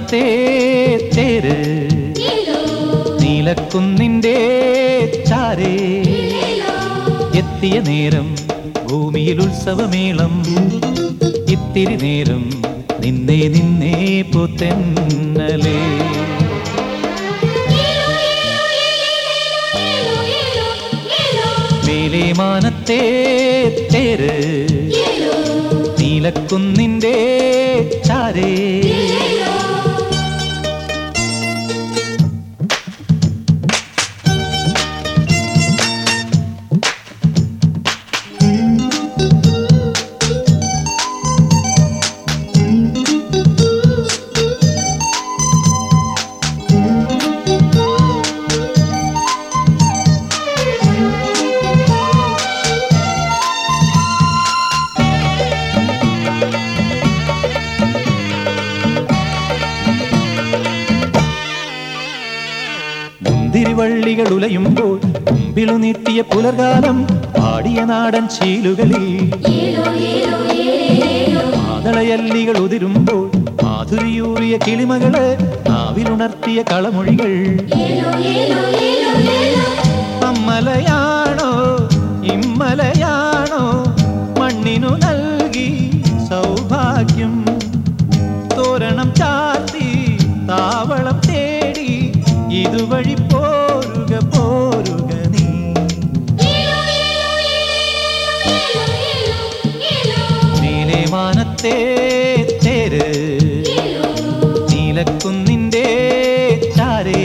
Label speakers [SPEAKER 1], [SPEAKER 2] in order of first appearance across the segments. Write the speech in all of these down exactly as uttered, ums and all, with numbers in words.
[SPEAKER 1] മാനത്തെ തേര് നീലക്കുന്നിൻ്റെ ചാരേ എത്തിയ നേരം ഭൂമിയിൽ ഉത്സവമേളം ഇത്തിരി നേരം നിന്നെ നിന്നെ പുത്തന്നലേ മേലെ മാനത്തെ തേര് നീലക്കുന്നിൻ്റെ ചാരേ മുന്തിരിവള്ളികൾ ഉലയുമ്പോൾ മുമ്പിലു നീട്ടിയ പുലർകാലം പാടിയ നാടൻ ശീലുകളിൽ മാതളയല്ലികൾ ഉതിരുമ്പോൾ മാധുരിയൂറിയ കിളിമകള് നാവിലുണർത്തിയ കളമൊഴികൾ അമ്മലയാണോ ഇമ്മലയാണോ മണ്ണിനു നൽകി സൗഭാഗ്യം തോരണം ചാത്തി താവളം തേടി ഇതുവഴി പോരുക പോരുക നീ നീലെ മാനത്തെ തേര് നീലക്കുന്നിൻ്റെ ചാരേ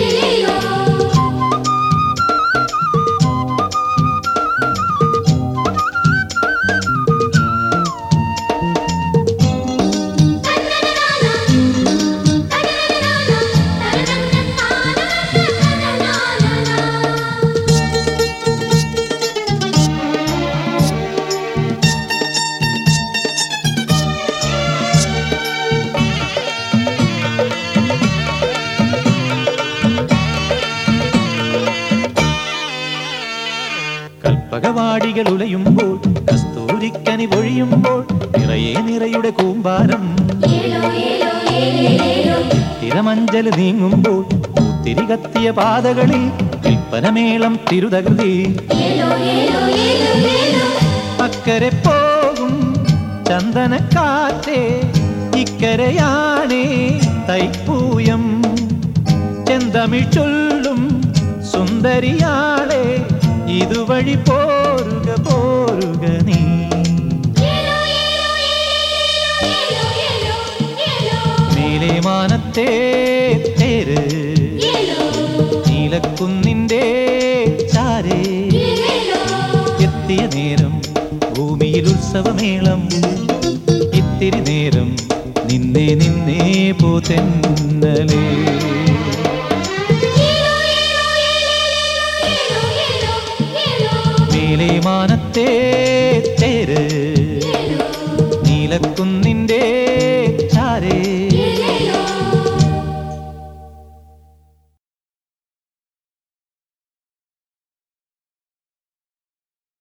[SPEAKER 1] കൽപ്പകവാടികൾ ഉലയുമ്പോൾ കസ്തൂരിക്കനി പൊഴിയുമ്പോൾ നിറയെ നിറയുടെ കൂമ്പാരം തിരമഞ്ചൽ നീങ്ങുമ്പോൾ പൂത്തിരി കത്തിയ പാതകളിൽ കൽപ്പനമേളം തിരുതകൃതി അക്കരെ പോകും ചന്ദനക്കാറ്റേ ഇക്കരയാണേ തൈപ്പൂയം ചെന്തമിഴ് ചൊല്ലും സുന്ദരിയാളെ ഇതുവഴി പോരുക പോരുക നീ നീലെ മാനത്തെ തേര് നീലക്കുന്നിൻ്റെ ചാരേ എത്തിയ നേരം ഭൂമിയിൽ ഉത്സവമേളം ഇത്തിരി നേരം നിന്നെ നിന്നെ പുത്തന്നലേ മേലെ മാനത്തെ തേര് നീലക്കുന്നിൻ്റെ ചാരേ